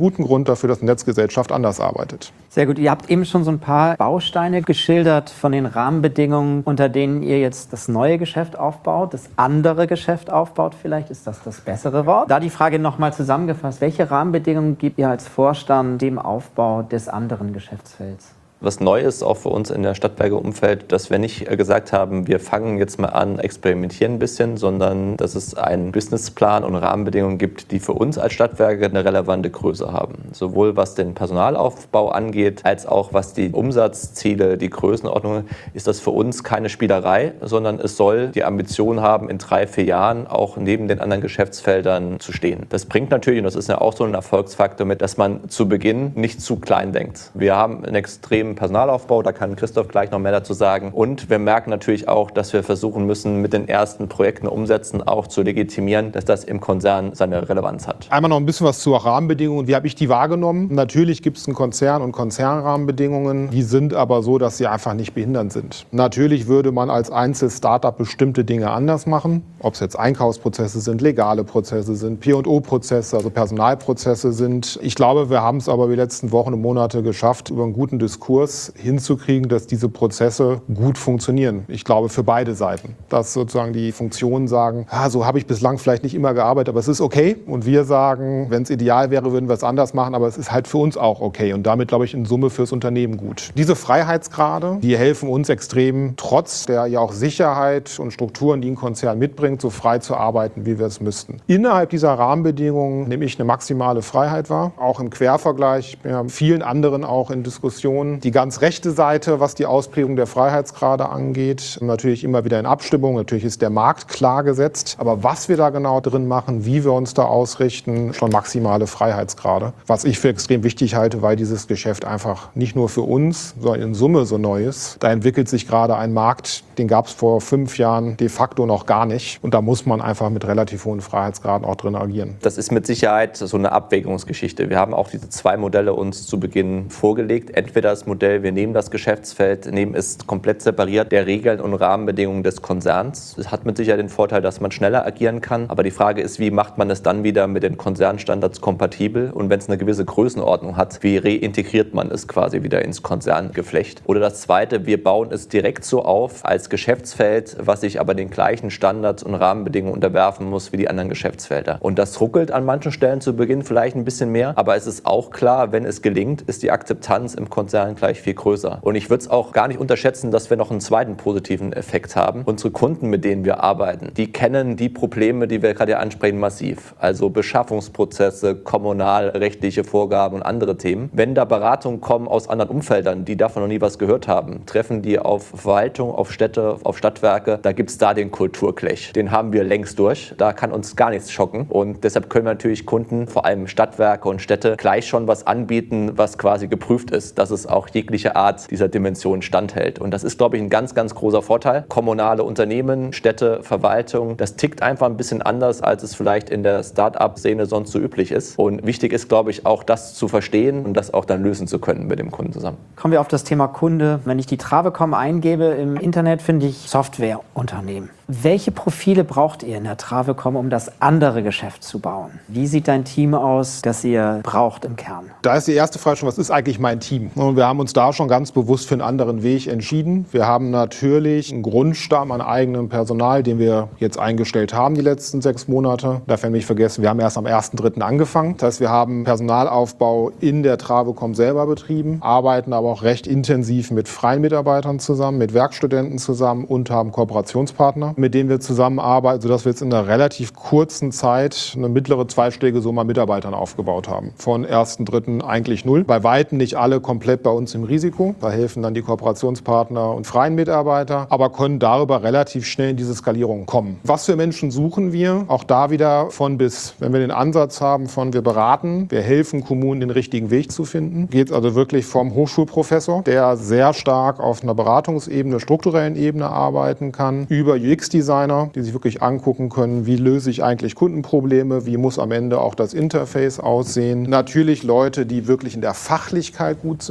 Grund dafür, dass eine Netzgesellschaft anders arbeitet. Sehr gut. Ihr habt eben schon so ein paar Bausteine geschildert von den Rahmenbedingungen, unter denen ihr jetzt das neue Geschäft aufbaut, das andere Geschäft aufbaut. Vielleicht ist das das bessere Wort. Da die Frage nochmal zusammengefasst. Welche Rahmenbedingungen gibt ihr als Vorstand dem Aufbau des anderen Geschäftsfelds? Was neu ist auch für uns in der Stadtwerke-Umfeld, dass wir nicht gesagt haben, wir fangen jetzt mal an, experimentieren ein bisschen, sondern dass es einen Businessplan und Rahmenbedingungen gibt, die für uns als Stadtwerke eine relevante Größe haben. Sowohl was den Personalaufbau angeht, als auch was die Umsatzziele, die Größenordnung, ist das für uns keine Spielerei, sondern es soll die Ambition haben, in drei, vier Jahren auch neben den anderen Geschäftsfeldern zu stehen. Das bringt natürlich, und das ist ja auch so ein Erfolgsfaktor mit, dass man zu Beginn nicht zu klein denkt. Wir haben einen extrem Personalaufbau, da kann Christoph gleich noch mehr dazu sagen. Und wir merken natürlich auch, dass wir versuchen müssen, mit den ersten Projekten umsetzen, auch zu legitimieren, dass das im Konzern seine Relevanz hat. Einmal noch ein bisschen was zur Rahmenbedingungen. Wie habe ich die wahrgenommen? Natürlich gibt es einen Konzern und Konzernrahmenbedingungen. Die sind aber so, dass sie einfach nicht behindernd sind. Natürlich würde man als Einzel-Startup bestimmte Dinge anders machen. Ob es jetzt Einkaufsprozesse sind, legale Prozesse sind, P und O-Prozesse, also Personalprozesse sind. Ich glaube, wir haben es aber die letzten Wochen und Monate geschafft, über einen guten Diskurs hinzukriegen, dass diese Prozesse gut funktionieren. Ich glaube, für beide Seiten. Dass sozusagen die Funktionen sagen, ah, so habe ich bislang vielleicht nicht immer gearbeitet, aber es ist okay. Und wir sagen, wenn es ideal wäre, würden wir es anders machen, aber es ist halt für uns auch okay. Und damit, glaube ich, in Summe fürs Unternehmen gut. Diese Freiheitsgrade, die helfen uns extrem, trotz der ja auch Sicherheit und Strukturen, die ein Konzern mitbringt, so frei zu arbeiten, wie wir es müssten. Innerhalb dieser Rahmenbedingungen nehme ich eine maximale Freiheit wahr. Auch im Quervergleich, ich bin ja mit vielen anderen auch in Diskussionen. Die ganz rechte Seite, was die Ausprägung der Freiheitsgrade angeht, natürlich immer wieder in Abstimmung. Natürlich ist der Markt klar gesetzt. Aber was wir da genau drin machen, wie wir uns da ausrichten, schon maximale Freiheitsgrade. Was ich für extrem wichtig halte, weil dieses Geschäft einfach nicht nur für uns, sondern in Summe so neu ist. Da entwickelt sich gerade ein Markt, den gab es vor fünf Jahren de facto noch gar nicht. Und da muss man einfach mit relativ hohen Freiheitsgraden auch drin agieren. Das ist mit Sicherheit so eine Abwägungsgeschichte. Wir haben auch diese zwei Modelle uns zu Beginn vorgelegt. Entweder das Modell, wir nehmen das Geschäftsfeld, nehmen es komplett separiert der Regeln und Rahmenbedingungen des Konzerns. Das hat mit Sicherheit den Vorteil, dass man schneller agieren kann. Aber die Frage ist, wie macht man es dann wieder mit den Konzernstandards kompatibel? Und wenn es eine gewisse Größenordnung hat, wie reintegriert man es quasi wieder ins Konzerngeflecht? Oder das Zweite, wir bauen es direkt so auf als Geschäftsfeld, was sich aber den gleichen Standards und Rahmenbedingungen unterwerfen muss wie die anderen Geschäftsfelder. Und das ruckelt an manchen Stellen zu Beginn vielleicht ein bisschen mehr. Aber es ist auch klar, wenn es gelingt, ist die Akzeptanz im Konzern gleich viel größer. Und ich würde es auch gar nicht unterschätzen, dass wir noch einen zweiten positiven Effekt haben. Unsere Kunden, mit denen wir arbeiten, die kennen die Probleme, die wir gerade ansprechen, massiv. Also Beschaffungsprozesse, kommunalrechtliche Vorgaben und andere Themen. Wenn da Beratungen kommen aus anderen Umfeldern, die davon noch nie was gehört haben, treffen die auf Verwaltung, auf Städte, auf Stadtwerke, da gibt es da den Kulturklech. Den haben wir längst durch. Da kann uns gar nichts schocken. Und deshalb können wir natürlich Kunden, vor allem Stadtwerke und Städte, gleich schon was anbieten, was quasi geprüft ist, dass es auch jegliche Art dieser Dimension standhält. Und das ist, glaube ich, ein ganz, ganz großer Vorteil. Kommunale Unternehmen, Städte, Verwaltung, das tickt einfach ein bisschen anders, als es vielleicht in der Start-up-Szene sonst so üblich ist. Und wichtig ist, glaube ich, auch das zu verstehen und das auch dann lösen zu können mit dem Kunden zusammen. Kommen wir auf das Thema Kunde. Wenn ich die Travecom eingebe im Internet, finde ich Softwareunternehmen. Welche Profile braucht ihr in der Travecom, um das andere Geschäft zu bauen? Wie sieht dein Team aus, das ihr braucht im Kern? Da ist die erste Frage schon, was ist eigentlich mein Team? Und wir haben uns da schon ganz bewusst für einen anderen Weg entschieden. Wir haben natürlich einen Grundstamm an eigenem Personal, den wir jetzt eingestellt haben die letzten sechs Monate. Darf ich nicht vergessen, wir haben erst am ersten dritten angefangen. Das heißt, wir haben Personalaufbau in der Travecom selber betrieben, arbeiten aber auch recht intensiv mit freien Mitarbeitern zusammen, mit Werkstudenten zusammen und haben Kooperationspartner, mit denen wir zusammenarbeiten, sodass wir jetzt in einer relativ kurzen Zeit eine mittlere zweistellige Summe an Mitarbeitern aufgebaut haben. Von ersten dritten eigentlich null. Bei Weitem nicht alle komplett bei uns im Risiko. Da helfen dann die Kooperationspartner und freien Mitarbeiter, aber können darüber relativ schnell in diese Skalierung kommen. Was für Menschen suchen wir? Auch da wieder von bis. Wenn wir den Ansatz haben von wir beraten, wir helfen Kommunen, den richtigen Weg zu finden, geht es also wirklich vom Hochschulprofessor, der sehr stark auf einer Beratungsebene, strukturellen Ebene arbeiten kann, über U X-Designer, die sich wirklich angucken können, wie löse ich eigentlich Kundenprobleme, wie muss am Ende auch das Interface aussehen. Natürlich Leute, die wirklich in der Fachlichkeit gut sind.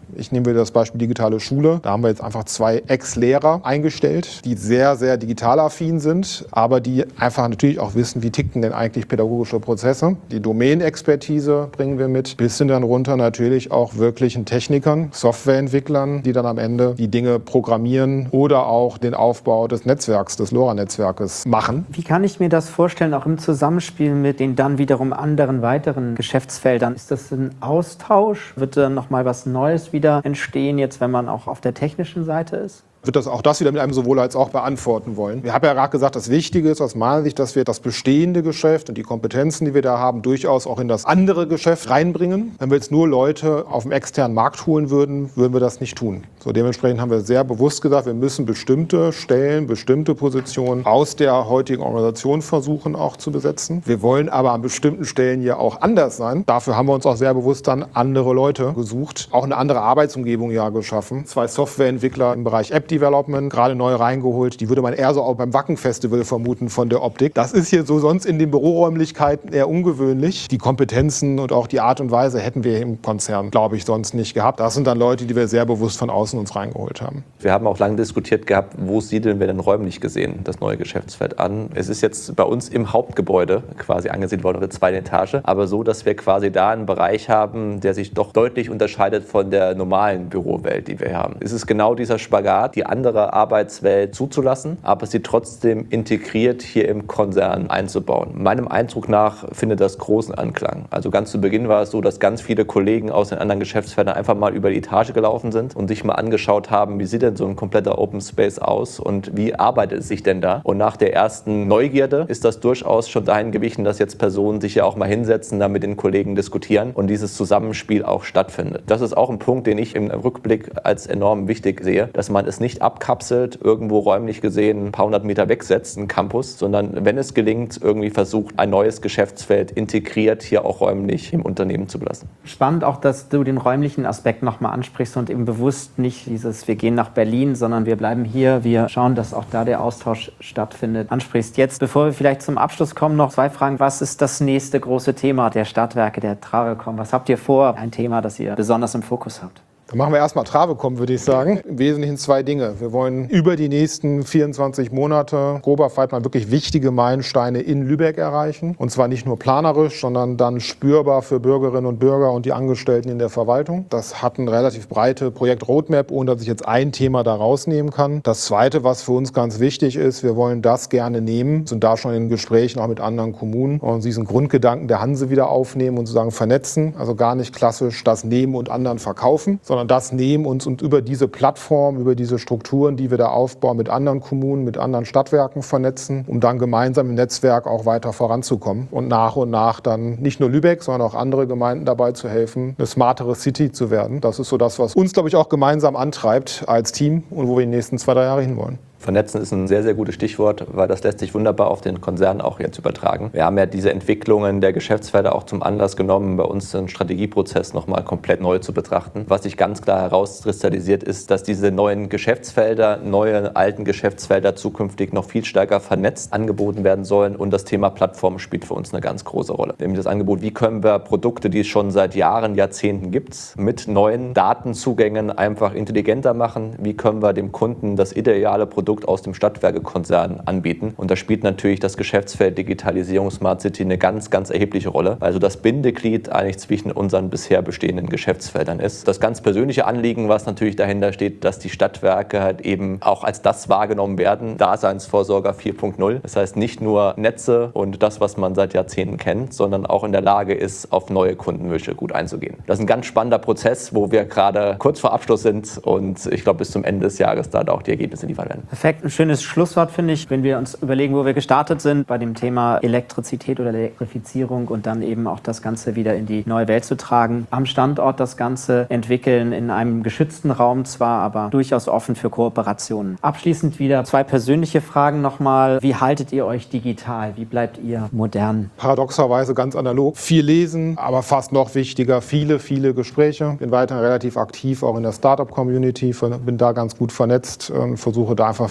Ich nehme wieder das Beispiel digitale Schule. Da haben wir jetzt einfach zwei Ex-Lehrer eingestellt, die sehr, sehr digital affin sind, aber die einfach natürlich auch wissen, wie ticken denn eigentlich pädagogische Prozesse. Die Domänenexpertise bringen wir mit, bis hin dann runter natürlich auch wirklichen Technikern, Softwareentwicklern, die dann am Ende die Dinge programmieren oder auch den Aufbau des Netzwerks, des LoRa-Netzwerkes machen. Wie kann ich mir das vorstellen, auch im Zusammenspiel mit den dann wiederum anderen weiteren Geschäftsfeldern? Ist das ein Austausch? Wird dann nochmal was Neues wieder entstehen, jetzt wenn man auch auf der technischen Seite ist? Wird das auch das wieder mit einem sowohl als auch beantworten wollen. Wir haben ja gerade gesagt, das Wichtige ist aus meiner Sicht, dass wir das bestehende Geschäft und die Kompetenzen, die wir da haben, durchaus auch in das andere Geschäft reinbringen. Wenn wir jetzt nur Leute auf dem externen Markt holen würden, würden wir das nicht tun. So, dementsprechend haben wir sehr bewusst gesagt, wir müssen bestimmte Stellen, bestimmte Positionen aus der heutigen Organisation versuchen auch zu besetzen. Wir wollen aber an bestimmten Stellen ja auch anders sein. Dafür haben wir uns auch sehr bewusst dann andere Leute gesucht, auch eine andere Arbeitsumgebung ja geschaffen. Zwei Softwareentwickler im Bereich App Development, gerade neu reingeholt. Die würde man eher so auch beim Wacken-Festival vermuten von der Optik. Das ist hier so sonst in den Büroräumlichkeiten eher ungewöhnlich. Die Kompetenzen und auch die Art und Weise hätten wir im Konzern, glaube ich, sonst nicht gehabt. Das sind dann Leute, die wir sehr bewusst von außen uns reingeholt haben. Wir haben auch lange diskutiert gehabt, wo siedeln wir denn räumlich gesehen das neue Geschäftsfeld an. Es ist jetzt bei uns im Hauptgebäude quasi angesiedelt worden, oder zweite Etage, aber so, dass wir quasi da einen Bereich haben, der sich doch deutlich unterscheidet von der normalen Bürowelt, die wir haben. Es ist genau dieser Spagat, die andere Arbeitswelt zuzulassen, aber sie trotzdem integriert hier im Konzern einzubauen. Meinem Eindruck nach findet das großen Anklang. Also ganz zu Beginn war es so, dass ganz viele Kollegen aus den anderen Geschäftsfeldern einfach mal über die Etage gelaufen sind und sich mal angeschaut haben, wie sieht denn so ein kompletter Open Space aus und wie arbeitet es sich denn da? Und nach der ersten Neugierde ist das durchaus schon dahin gewichen, dass jetzt Personen sich ja auch mal hinsetzen, da mit den Kollegen diskutieren und dieses Zusammenspiel auch stattfindet. Das ist auch ein Punkt, den ich im Rückblick als enorm wichtig sehe, dass man es nicht abkapselt, irgendwo räumlich gesehen ein paar hundert Meter wegsetzt, ein Campus, sondern wenn es gelingt, irgendwie versucht, ein neues Geschäftsfeld integriert hier auch räumlich im Unternehmen zu belassen. Spannend auch, dass du den räumlichen Aspekt nochmal ansprichst und eben bewusst nicht dieses, wir gehen nach Berlin, sondern wir bleiben hier, wir schauen, dass auch da der Austausch stattfindet, ansprichst. Jetzt, bevor wir vielleicht zum Abschluss kommen, noch zwei Fragen. Was ist das nächste große Thema der Stadtwerke, der Travecom? Was habt ihr vor? Ein Thema, das ihr besonders im Fokus habt? Dann machen wir erstmal Travecom, würde ich sagen. Im Wesentlichen zwei Dinge. Wir wollen über die nächsten vierundzwanzig Monate groberweit mal wirklich wichtige Meilensteine in Lübeck erreichen. Und zwar nicht nur planerisch, sondern dann spürbar für Bürgerinnen und Bürger und die Angestellten in der Verwaltung. Das hat eine relativ breite Projekt-Roadmap, ohne dass ich jetzt ein Thema da rausnehmen kann. Das Zweite, was für uns ganz wichtig ist, wir wollen das gerne nehmen, sind da schon in Gesprächen auch mit anderen Kommunen und diesen Grundgedanken der Hanse wieder aufnehmen und sozusagen vernetzen. Also gar nicht klassisch das nehmen und anderen verkaufen, sondern das nehmen uns und über diese Plattform, über diese Strukturen, die wir da aufbauen, mit anderen Kommunen, mit anderen Stadtwerken vernetzen, um dann gemeinsam im Netzwerk auch weiter voranzukommen und nach und nach dann nicht nur Lübeck, sondern auch andere Gemeinden dabei zu helfen, eine smartere City zu werden. Das ist so das, was uns, glaube ich, auch gemeinsam antreibt als Team und wo wir in den nächsten zwei, drei Jahre hinwollen. Vernetzen ist ein sehr, sehr gutes Stichwort, weil das lässt sich wunderbar auf den Konzern auch jetzt übertragen. Wir haben ja diese Entwicklungen der Geschäftsfelder auch zum Anlass genommen, bei uns den Strategieprozess nochmal komplett neu zu betrachten. Was sich ganz klar herauskristallisiert ist, dass diese neuen Geschäftsfelder, neue alten Geschäftsfelder zukünftig noch viel stärker vernetzt angeboten werden sollen und das Thema Plattform spielt für uns eine ganz große Rolle. Nämlich das Angebot, wie können wir Produkte, die es schon seit Jahren, Jahrzehnten gibt, mit neuen Datenzugängen einfach intelligenter machen, wie können wir dem Kunden das ideale Produkt aus dem Stadtwerke-Konzern anbieten. Und da spielt natürlich das Geschäftsfeld Digitalisierung Smart City eine ganz, ganz erhebliche Rolle. Also das Bindeglied eigentlich zwischen unseren bisher bestehenden Geschäftsfeldern ist. Das ganz persönliche Anliegen, was natürlich dahinter steht, dass die Stadtwerke halt eben auch als das wahrgenommen werden, Daseinsvorsorger vier Punkt null. Das heißt nicht nur Netze und das, was man seit Jahrzehnten kennt, sondern auch in der Lage ist, auf neue Kundenwünsche gut einzugehen. Das ist ein ganz spannender Prozess, wo wir gerade kurz vor Abschluss sind und ich glaube, bis zum Ende des Jahres da auch die Ergebnisse liefern werden. Perfekt, ein schönes Schlusswort, finde ich, wenn wir uns überlegen, wo wir gestartet sind, bei dem Thema Elektrizität oder Elektrifizierung und dann eben auch das Ganze wieder in die neue Welt zu tragen. Am Standort das Ganze entwickeln, in einem geschützten Raum zwar, aber durchaus offen für Kooperationen. Abschließend wieder zwei persönliche Fragen nochmal. Wie haltet ihr euch digital? Wie bleibt ihr modern? Paradoxerweise ganz analog. Viel lesen, aber fast noch wichtiger, viele, viele Gespräche. Bin weiterhin relativ aktiv, auch in der Startup-Community, bin da ganz gut vernetzt und versuche da einfach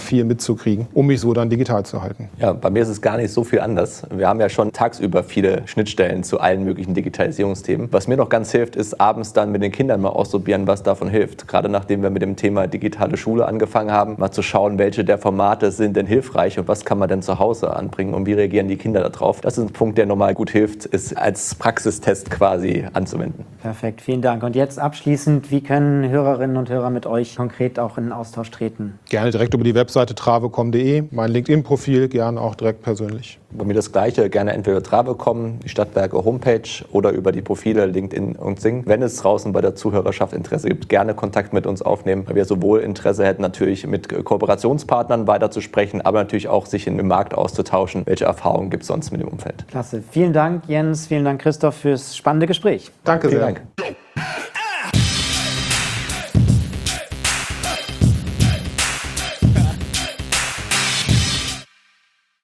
viel mitzukriegen, um mich so dann digital zu halten. Ja, bei mir ist es gar nicht so viel anders. Wir haben ja schon tagsüber viele Schnittstellen zu allen möglichen Digitalisierungsthemen. Was mir noch ganz hilft, ist abends dann mit den Kindern mal ausprobieren, was davon hilft. Gerade nachdem wir mit dem Thema digitale Schule angefangen haben, mal zu schauen, welche der Formate sind denn hilfreich und was kann man denn zu Hause anbringen und wie reagieren die Kinder darauf. Das ist ein Punkt, der nochmal gut hilft, ist als Praxistest quasi anzuwenden. Perfekt, vielen Dank. Und jetzt abschließend, wie können Hörerinnen und Hörer mit euch konkret auch in den Austausch treten? Gerne direkt über die Webseite trave punkt com punkt de, mein LinkedIn-Profil, gerne auch direkt persönlich. Bei mir das Gleiche, gerne entweder über Trave punkt com, die Stadtwerke Homepage oder über die Profile LinkedIn und Xing. Wenn es draußen bei der Zuhörerschaft Interesse gibt, gerne Kontakt mit uns aufnehmen, weil wir sowohl Interesse hätten, natürlich mit Kooperationspartnern weiter zu sprechen, aber natürlich auch sich in dem Markt auszutauschen. Welche Erfahrungen gibt es sonst mit dem Umfeld? Klasse. Vielen Dank, Jens. Vielen Dank, Christoph, fürs spannende Gespräch. Danke Vielen sehr. Dank.